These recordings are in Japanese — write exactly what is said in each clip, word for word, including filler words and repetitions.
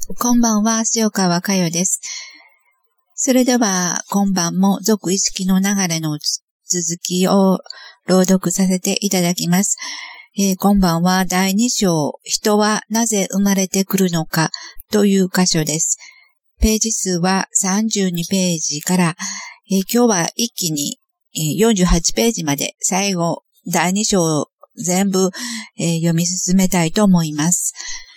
こんばんは、塩川佳代です。それでは、今晩も続意識の流れの続きを朗読させていただきます。えー、今晩はだいに章、人はなぜ生まれてくるのかという箇所です。ページ数はさんじゅうにページから、えー、今日は一気によんじゅうはちページまで最後、だいに章を全部、えー、読み進めたいと思います。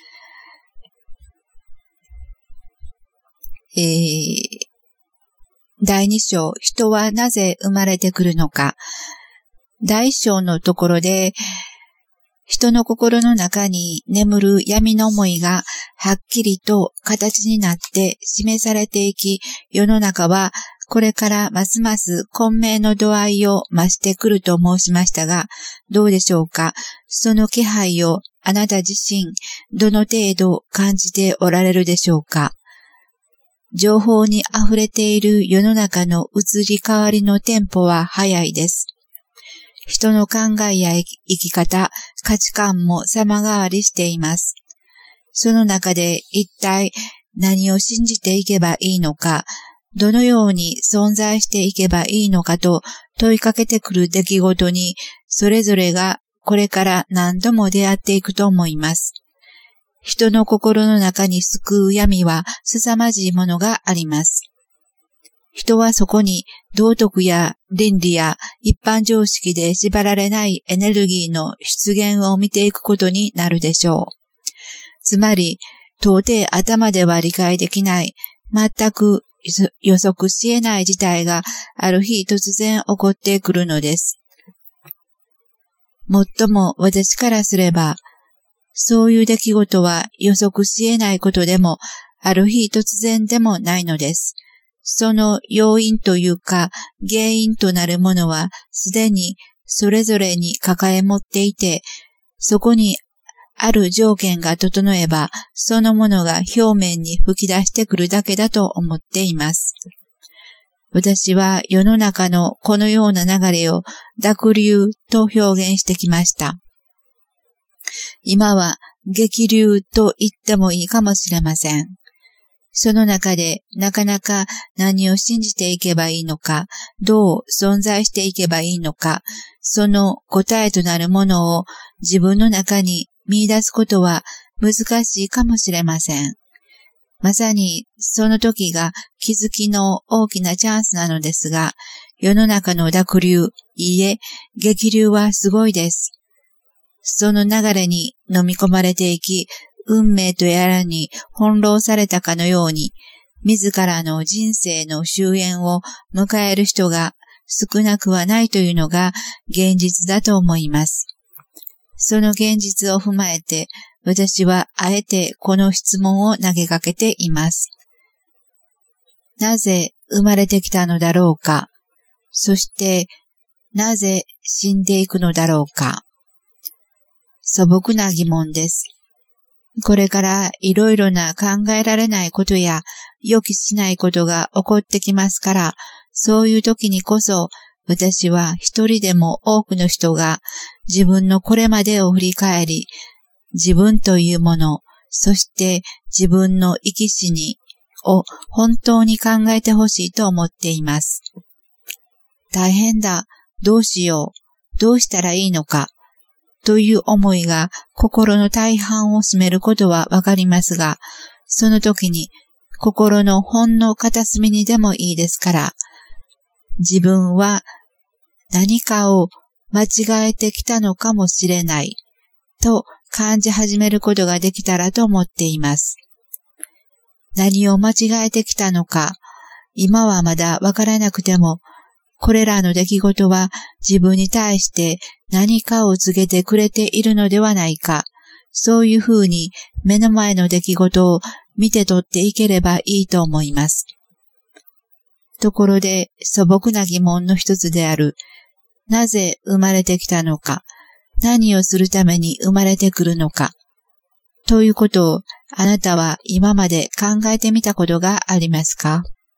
えー、だいに章、人はなぜ生まれてくるのか。だいいち章のところで、人の心の中に眠る闇の思いがはっきりと形になって示されていき、世の中はこれからますます混迷の度合いを増してくると申しましたが、どうでしょうか。その気配をあなた自身、どの程度感じておられるでしょうか。情報に溢れている世の中の移り変わりのテンポは早いです。人の考えや生き方、価値観も様変わりしています。その中で一体何を信じていけばいいのか、どのように存在していけばいいのかと問いかけてくる出来事に、それぞれがこれから何度も出会っていくと思います。人の心の中に救う闇は凄まじいものがあります。人はそこに道徳や倫理や一般常識で縛られないエネルギーの出現を見ていくことになるでしょう。つまり、到底頭では理解できない、全く予測し得ない事態がある日突然起こってくるのです。もっとも私からすれば、そういう出来事は予測し得ないことでも、ある日突然でもないのです。その要因というか、原因となるものは、すでにそれぞれに抱え持っていて、そこにある条件が整えば、そのものが表面に吹き出してくるだけだと思っています。私は世の中のこのような流れを濁流と表現してきました。今は激流と言ってもいいかもしれません。その中でなかなか何を信じていけばいいのか、どう存在していけばいいのか、その答えとなるものを自分の中に見出すことは難しいかもしれません。まさにその時が気づきの大きなチャンスなのですが、世の中の濁流、いいえ、激流はすごいです。その流れに飲み込まれていき、運命とやらに翻弄されたかのように、自らの人生の終焉を迎える人が少なくはないというのが現実だと思います。その現実を踏まえて、私はあえてこの質問を投げかけています。なぜ生まれてきたのだろうか。そして、なぜ死んでいくのだろうか。素朴な疑問です。これからいろいろな考えられないことや予期しないことが起こってきますから、そういう時にこそ私は一人でも多くの人が自分のこれまでを振り返り、自分というもの、そして自分の生き死にを本当に考えてほしいと思っています。大変だ、どうしよう、どうしたらいいのか、という思いが心の大半を占めることはわかりますが、その時に心のほんの片隅にでもいいですから、自分は何かを間違えてきたのかもしれないと感じ始めることができたらと思っています。何を間違えてきたのか、今はまだわからなくても、これらの出来事は自分に対して何かを告げてくれているのではないか、そういうふうに目の前の出来事を見て取っていければいいと思います。ところで素朴な疑問の一つである、なぜ生まれてきたのか、何をするために生まれてくるのか、ということをあなたは今まで考えてみたことがありますか？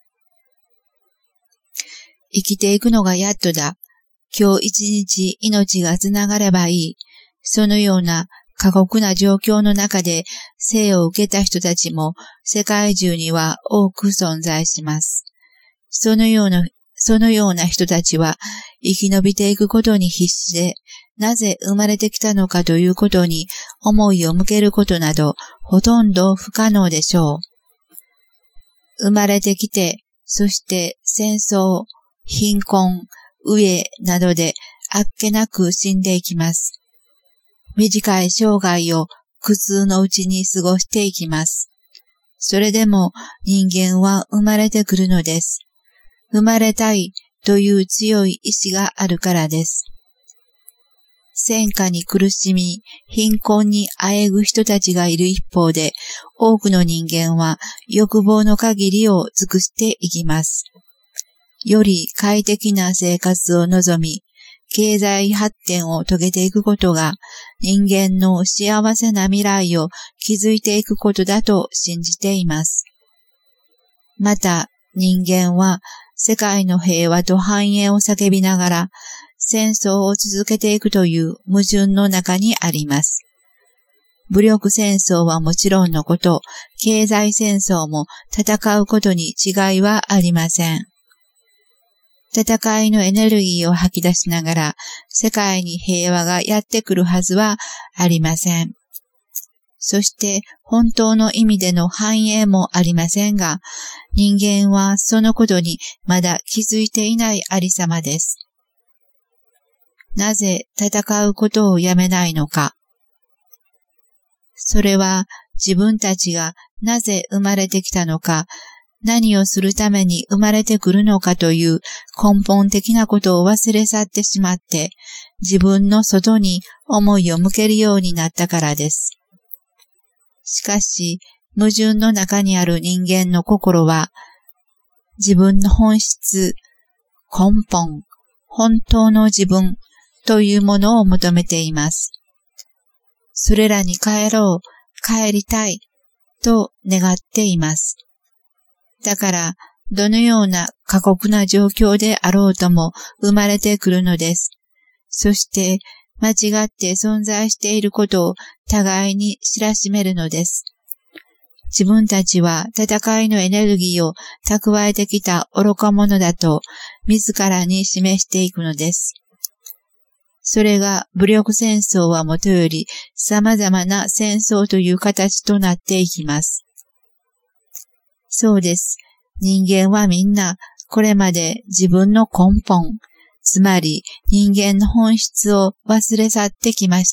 生きていくのがやっとだ。今日一日命がつながればいい。そのような過酷な状況の中で生を受けた人たちも世界中には多く存在します。そのような、そのような人たちは生き延びていくことに必死で、なぜ生まれてきたのかということに思いを向けることなどほとんど不可能でしょう。生まれてきて、そして戦争、貧困、飢えなどであっけなく死んでいきます。短い生涯を苦痛のうちに過ごしていきます。それでも人間は生まれてくるのです。生まれたいという強い意志があるからです。戦火に苦しみ、貧困にあえぐ人たちがいる一方で、多くの人間は欲望の限りを尽くしていきます。より快適な生活を望み、経済発展を遂げていくことが人間の幸せな未来を築いていくことだと信じています。また人間は世界の平和と繁栄を叫びながら戦争を続けていくという矛盾の中にあります。武力戦争はもちろんのこと、経済戦争も戦うことに違いはありません。戦いのエネルギーを吐き出しながら世界に平和がやってくるはずはありません。そして本当の意味での繁栄もありませんが、人間はそのことにまだ気づいていないありさまです。なぜ戦うことをやめないのか。それは自分たちがなぜ生まれてきたのか、何をするために生まれてくるのかという根本的なことを忘れ去ってしまって、自分の外に思いを向けるようになったからです。しかし、矛盾の中にある人間の心は、自分の本質、根本、本当の自分というものを求めています。それらに帰ろう、帰りたいと願っています。だから、どのような過酷な状況であろうとも生まれてくるのです。そして、間違って存在していることを互いに知らしめるのです。自分たちは戦いのエネルギーを蓄えてきた愚か者だと自らに示していくのです。それが武力戦争はもとより様々な戦争という形となっていきます。そうです。人間はみんなこれまで自分の根本、つまり人間の本質を忘れ去ってきました。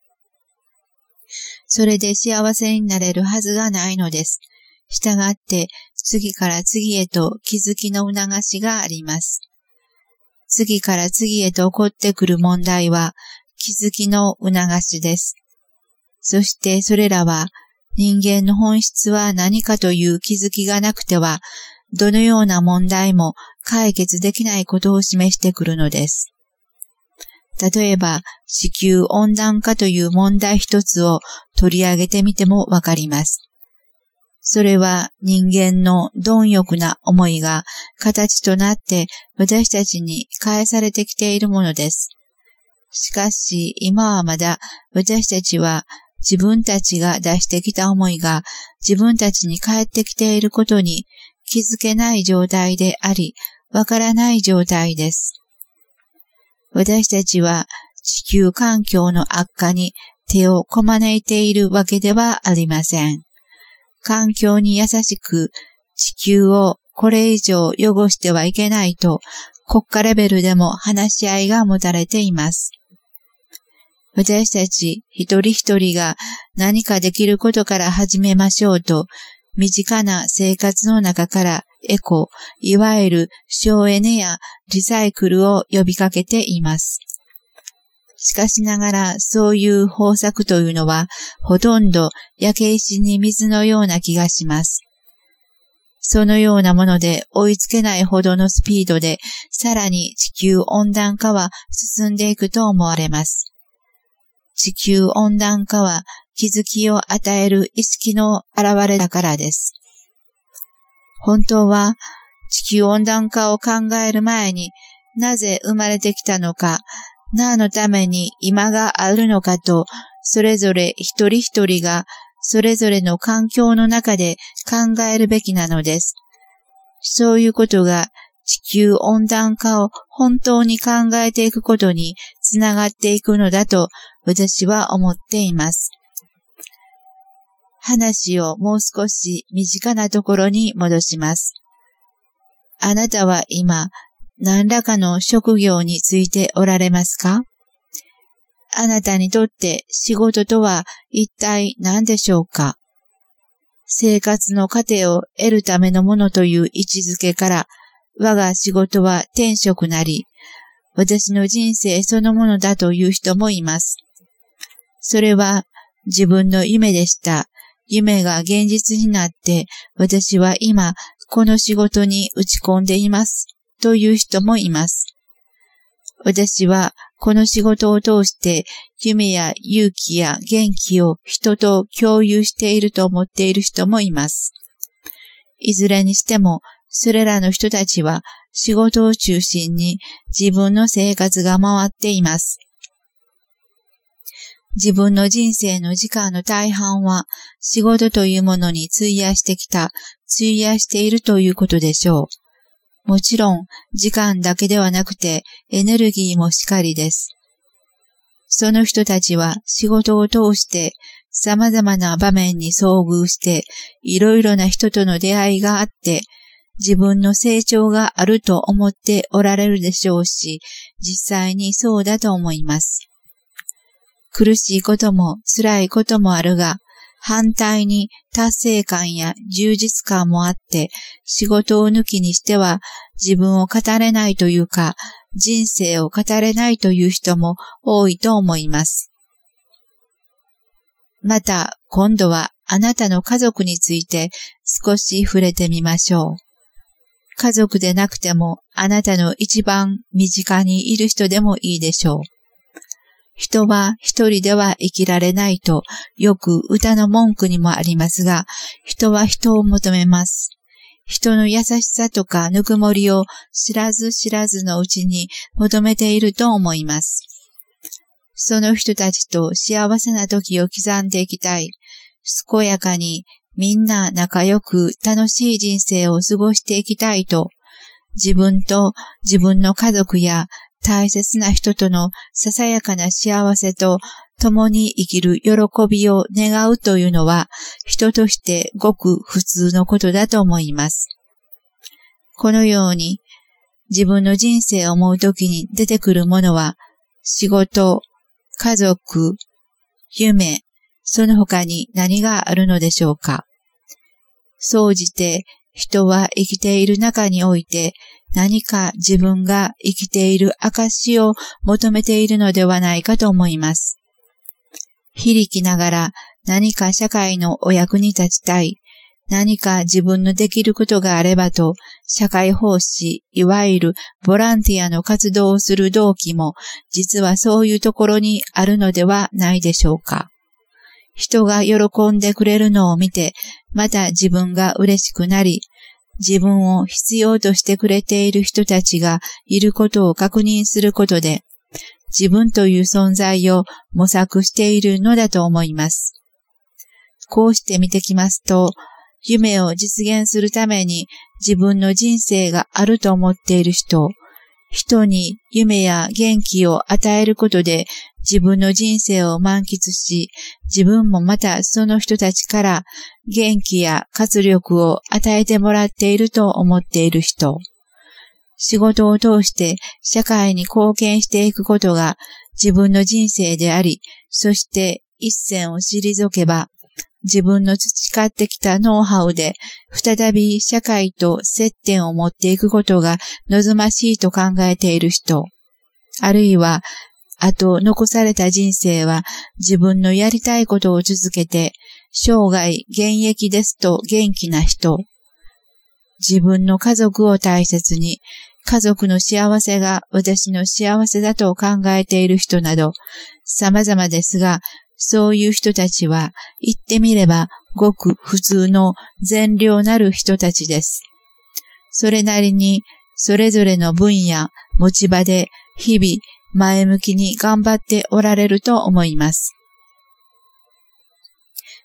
それで幸せになれるはずがないのです。したがって次から次へと気づきの促しがあります。次から次へと起こってくる問題は気づきの促しです。そしてそれらは人間の本質は何かという気づきがなくては、どのような問題も解決できないことを示してくるのです。例えば、地球温暖化という問題一つを取り上げてみてもわかります。それは人間の貪欲な思いが形となって私たちに返されてきているものです。しかし、今はまだ私たちは自分たちが出してきた思いが自分たちに返ってきていることに気づけない状態であり、わからない状態です。私たちは地球環境の悪化に手をこまねいているわけではありません。環境に優しく地球をこれ以上汚してはいけないと国家レベルでも話し合いが持たれています。私たち一人一人が何かできることから始めましょうと、身近な生活の中からエコ、いわゆる省エネやリサイクルを呼びかけています。しかしながらそういう方策というのはほとんど焼け石に水のような気がします。そのようなもので追いつけないほどのスピードでさらに地球温暖化は進んでいくと思われます。地球温暖化は気づきを与える意識の表れだからです。本当は地球温暖化を考える前になぜ生まれてきたのか、何のために今があるのかとそれぞれ一人一人がそれぞれの環境の中で考えるべきなのです。そういうことが地球温暖化を本当に考えていくことにつながっていくのだと私は思っています。話をもう少し身近なところに戻します。あなたは今何らかの職業についておられますか？あなたにとって仕事とは一体何でしょうか？生活の糧を得るためのものという位置づけから、我が仕事は天職なり、私の人生そのものだという人もいます。それは自分の夢でした。夢が現実になって、私は今この仕事に打ち込んでいますという人もいます。私はこの仕事を通して夢や勇気や元気を人と共有していると思っている人もいます。いずれにしても、それらの人たちは仕事を中心に自分の生活が回っています。自分の人生の時間の大半は仕事というものに費やしてきた、費やしているということでしょう。もちろん時間だけではなくてエネルギーもしかりです。その人たちは仕事を通して様々な場面に遭遇していろいろな人との出会いがあって自分の成長があると思っておられるでしょうし、実際にそうだと思います。苦しいことも辛いこともあるが、反対に達成感や充実感もあって、仕事を抜きにしては自分を語れないというか、人生を語れないという人も多いと思います。また、今度はあなたの家族について少し触れてみましょう。家族でなくてもあなたの一番身近にいる人でもいいでしょう。人は一人では生きられないとよく歌の文句にもありますが、人は人を求めます。人の優しさとかぬくもりを知らず知らずのうちに求めていると思います。その人たちと幸せな時を刻んでいきたい。健やかにみんな仲良く楽しい人生を過ごしていきたいと、自分と自分の家族や大切な人とのささやかな幸せと共に生きる喜びを願うというのは人としてごく普通のことだと思います。このように自分の人生を思うときに出てくるものは仕事、家族、夢、その他に何があるのでしょうか。総じて人は生きている中において何か自分が生きている証を求めているのではないかと思います。非力ながら何か社会のお役に立ちたい、何か自分のできることがあればと、社会奉仕、いわゆるボランティアの活動をする動機も、実はそういうところにあるのではないでしょうか。人が喜んでくれるのを見て、また自分が嬉しくなり、自分を必要としてくれている人たちがいることを確認することで、自分という存在を模索しているのだと思います。こうして見てきますと、夢を実現するために自分の人生があると思っている人、人に夢や元気を与えることで自分の人生を満喫し、自分もまたその人たちから元気や活力を与えてもらっていると思っている人、仕事を通して社会に貢献していくことが自分の人生であり、そして一線を退けば、自分の培ってきたノウハウで再び社会と接点を持っていくことが望ましいと考えている人、あるいはあと残された人生は自分のやりたいことを続けて生涯現役ですと元気な人、自分の家族を大切に家族の幸せが私の幸せだと考えている人など様々ですが、そういう人たちは言ってみればごく普通の善良なる人たちです。それなりにそれぞれの分野、持ち場で日々前向きに頑張っておられると思います。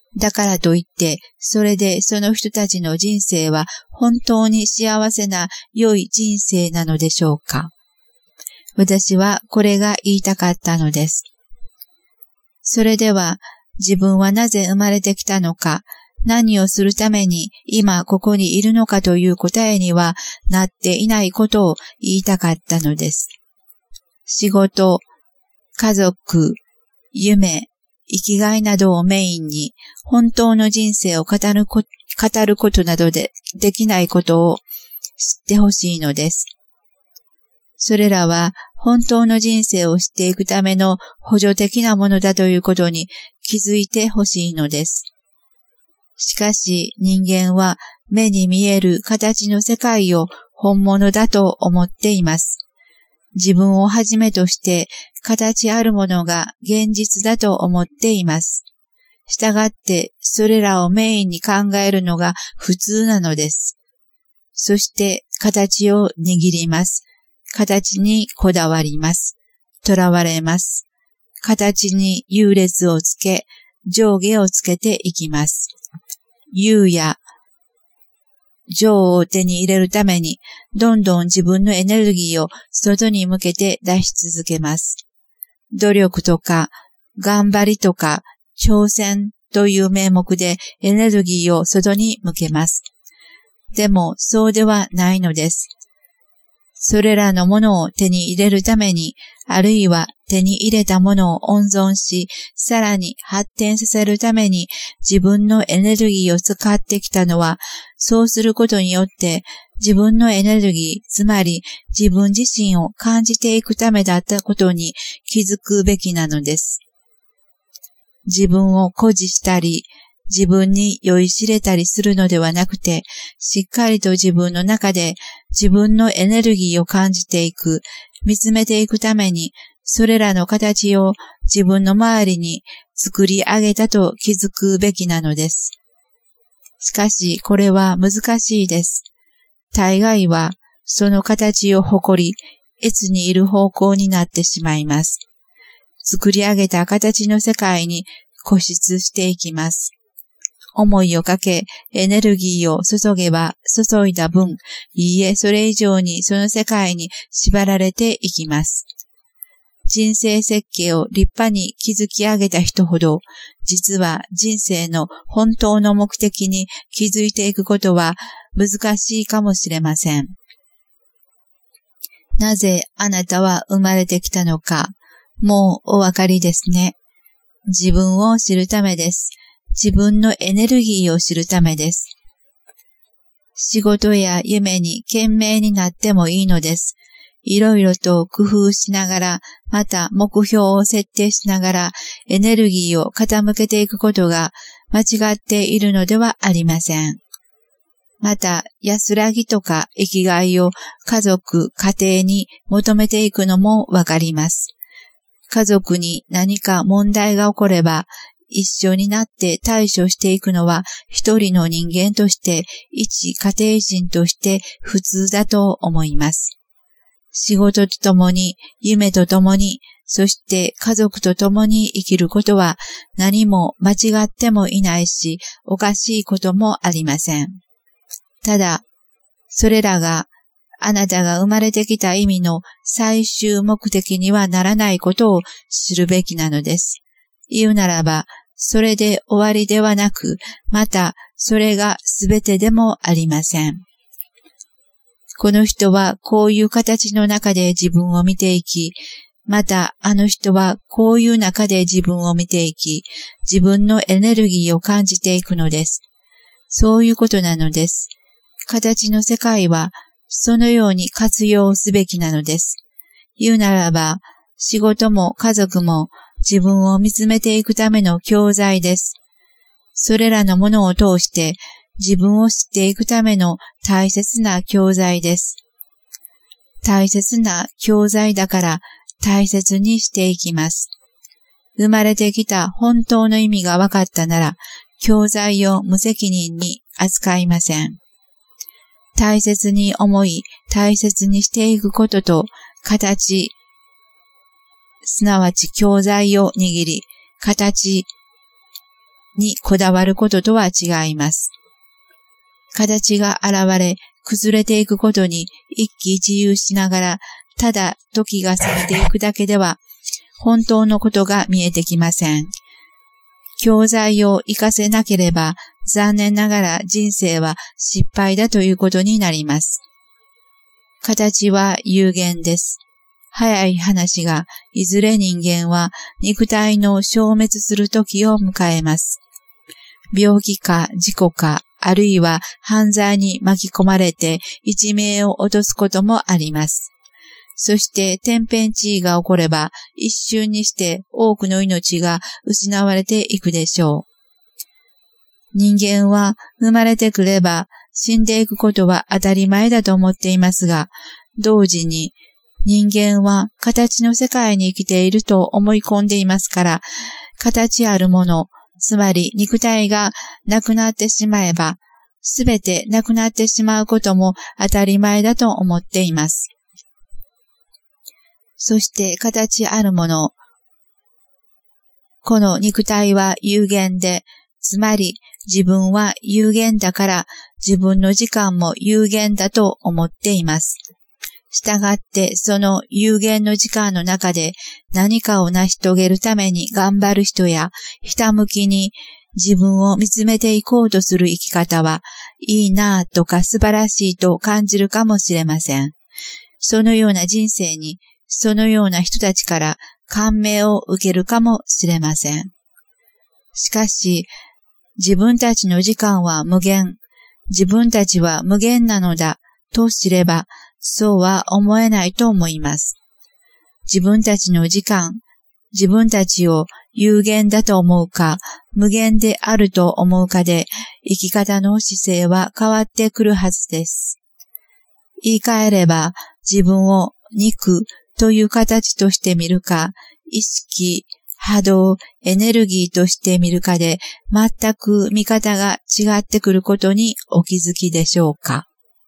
だからといって、それでその人たちの人生は本当に幸せな良い人生なのでしょうか。私はこれが言いたかったのです。それでは、自分はなぜ生まれてきたのか、何をするために今ここにいるのかという答えにはなっていないことを言いたかったのです。仕事、家族、夢、生きがいなどをメインに本当の人生を語るこ、語ることなどでできないことを知ってほしいのです。それらは本当の人生を知っていくための補助的なものだということに気づいてほしいのです。しかし人間は目に見える形の世界を本物だと思っています。自分をはじめとして形あるものが現実だと思っています。したがってそれらをメインに考えるのが普通なのです。そして形を握ります。形にこだわります。囚われます。形に優劣をつけ、上下をつけていきます。優や上を手に入れるために、どんどん自分のエネルギーを外に向けて出し続けます。努力とか、頑張りとか、挑戦という名目でエネルギーを外に向けます。でも、そうではないのです。それらのものを手に入れるために、あるいは手に入れたものを温存し、さらに発展させるために自分のエネルギーを使ってきたのは、そうすることによって自分のエネルギー、つまり自分自身を感じていくためだったことに気づくべきなのです。自分を誇示したり、自分に酔いしれたりするのではなくて、しっかりと自分の中で自分のエネルギーを感じていく、見つめていくために、それらの形を自分の周りに作り上げたと気づくべきなのです。しかし、これは難しいです。大概は、その形を誇り、越にいる方向になってしまいます。作り上げた形の世界に固執していきます。思いをかけ、エネルギーを注げば注いだ分、いいえ、それ以上にその世界に縛られていきます。人生設計を立派に築き上げた人ほど、実は人生の本当の目的に気づいていくことは難しいかもしれません。なぜあなたは生まれてきたのか、もうお分かりですね。自分を知るためです。自分のエネルギーを知るためです。仕事や夢に懸命になってもいいのです。いろいろと工夫しながら、また目標を設定しながら、エネルギーを傾けていくことが間違っているのではありません。また、安らぎとか生きがいを家族、家庭に求めていくのもわかります。家族に何か問題が起これば、一緒になって対処していくのは一人の人間として、一家庭人として普通だと思います。仕事とともに、夢とともに、そして家族とともに生きることは何も間違ってもいないし、おかしいこともありません。ただ、それらがあなたが生まれてきた意味の最終目的にはならないことを知るべきなのです。言うならば、それで終わりではなく、またそれが全てでもありません。この人はこういう形の中で自分を見ていき、またあの人はこういう中で自分を見ていき、自分のエネルギーを感じていくのです。そういうことなのです。形の世界はそのように活用すべきなのです。言うならば、仕事も家族も自分を見つめていくための教材です。それらのものを通して自分を知っていくための大切な教材です。大切な教材だから大切にしていきます。生まれてきた本当の意味が分かったなら、教材を無責任に扱いません。大切に思い、大切にしていくことと、形、すなわち教材を握り、形にこだわることとは違います。形が現れ、崩れていくことに一喜一憂しながら、ただ時が過ぎていくだけでは、本当のことが見えてきません。教材を活かせなければ、残念ながら人生は失敗だということになります。形は有限です。早い話が、いずれ人間は肉体の消滅する時を迎えます。病気か事故か、あるいは犯罪に巻き込まれて一命を落とすこともあります。そして天変地異が起これば、一瞬にして多くの命が失われていくでしょう。人間は生まれてくれば死んでいくことは当たり前だと思っていますが、同時に人間は形の世界に生きていると思い込んでいますから、形あるもの、つまり肉体がなくなってしまえば、すべてなくなってしまうことも当たり前だと思っています。そして形あるもの、この肉体は有限で、つまり自分は有限だから自分の時間も有限だと思っています。したがってその有限の時間の中で何かを成し遂げるために頑張る人やひたむきに自分を見つめていこうとする生き方はいいなぁとか素晴らしいと感じるかもしれません。そのような人生にそのような人たちから感銘を受けるかもしれません。しかし自分たちの時間は無限、自分たちは無限なのだと知ればそうは思えないと思います。自分たちの時間、自分たちを有限だと思うか、無限であると思うかで、生き方の姿勢は変わってくるはずです。言い換えれば、自分を肉という形として見るか、意識、波動、エネルギーとして見るかで、全く見方が違ってくることにお気づきでしょうか。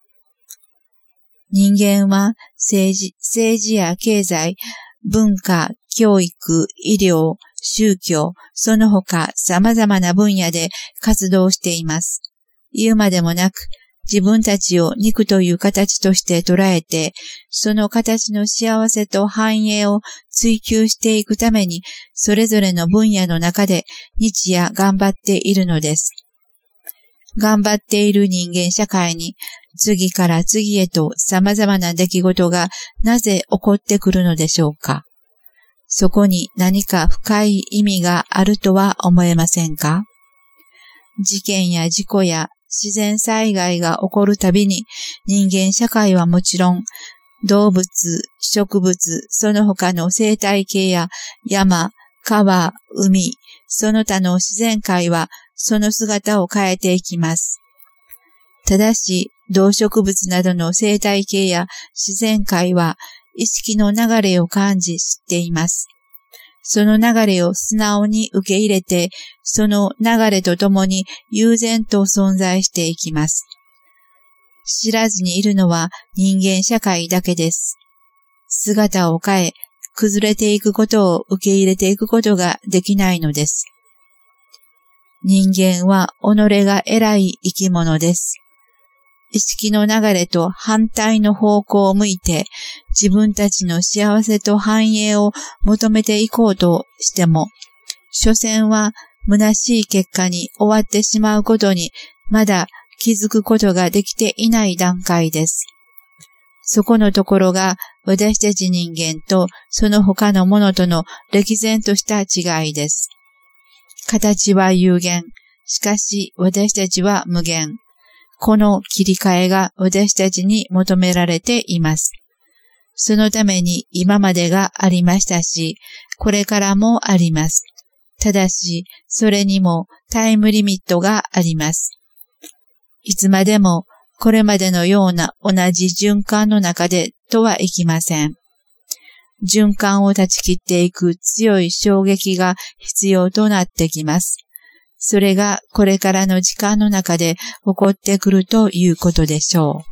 人間は政治、政治や経済、文化、教育、医療、宗教、その他様々な分野で活動しています。言うまでもなく、自分たちを肉という形として捉えて、その形の幸せと繁栄を追求していくために、それぞれの分野の中で日夜頑張っているのです。頑張っている人間社会に次から次へと様々な出来事がなぜ起こってくるのでしょうか。そこに何か深い意味があるとは思えませんか。事件や事故や自然災害が起こるたびに人間社会はもちろん動物、植物、その他の生態系や山、川、海、その他の自然界はその姿を変えていきます。ただし、動植物などの生態系や自然界は意識の流れを感じ知っています。その流れを素直に受け入れて、その流れとともに悠然と存在していきます。知らずにいるのは人間社会だけです。姿を変え、崩れていくことを受け入れていくことができないのです。人間は己が偉い生き物です。意識の流れと反対の方向を向いて自分たちの幸せと繁栄を求めていこうとしても、所詮は虚しい結果に終わってしまうことにまだ気づくことができていない段階です。そこのところが私たち人間とその他のものとの歴然とした違いです。形は有限。しかし私たちは無限。この切り替えが私たちに求められています。そのために今までがありましたし、これからもあります。ただし、それにもタイムリミットがあります。いつまでもこれまでのような同じ循環の中でとはいきません。循環を断ち切っていく強い衝撃が必要となってきます。それがこれからの時間の中で起こってくるということでしょう。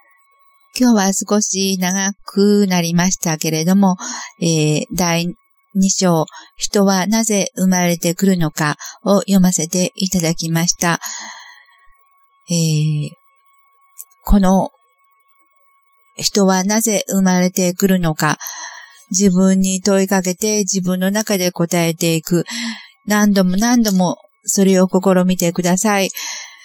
今日は少し長くなりましたけれども、えー、だいに章、人はなぜ生まれてくるのかを読ませていただきました。えー、この人はなぜ生まれてくるのか、自分に問いかけて自分の中で答えていく。何度も何度もそれを試みてください。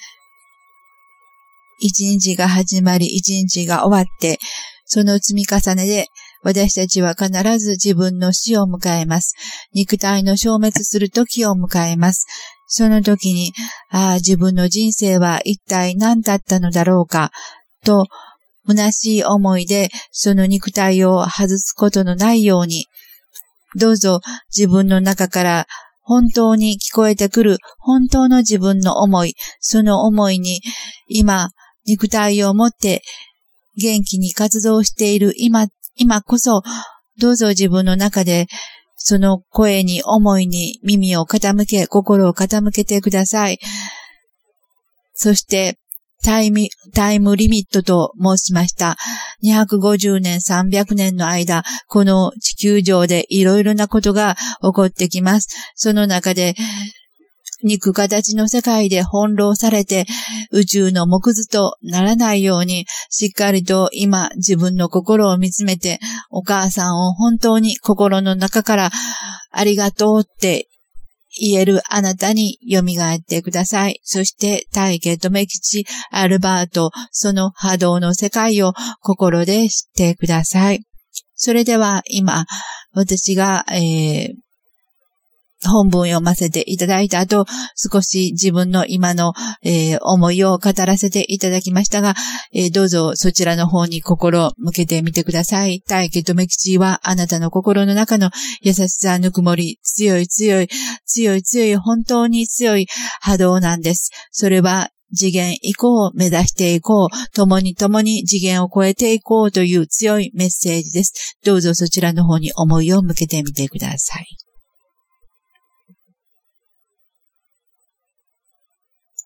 一日が始まり、一日が終わって、その積み重ねで私たちは必ず自分の死を迎えます。肉体の消滅する時を迎えます。その時に、ああ、自分の人生は一体何だったのだろうか、と、虚しい思いでその肉体を外すことのないように、どうぞ自分の中から本当に聞こえてくる本当の自分の思い、その思いに今肉体を持って元気に活動している今、今こそどうぞ自分の中でその声に思いに耳を傾け、心を傾けてください。そしてタイム、タイムリミットと申しました。にひゃくごじゅうねん、さんびゃくねんの間、この地球上でいろいろなことが起こってきます。その中で、肉形の世界で翻弄されて、宇宙の木図とならないように、しっかりと今自分の心を見つめて、お母さんを本当に心の中からありがとうって言えるあなたに蘇ってください。そして大家留吉、アルバート、その波動の世界を心で知ってください。それでは今、私が、えー、本文を読ませていただいた後、少し自分の今の、えー、思いを語らせていただきましたが、えー、どうぞそちらの方に心を向けてみてください。大家留吉はあなたの心の中の優しさ、ぬくもり、強い強い、強い強い、本当に強い波動なんです。それは次元以降を目指していこう。共に共に次元を超えていこうという強いメッセージです。どうぞそちらの方に思いを向けてみてください。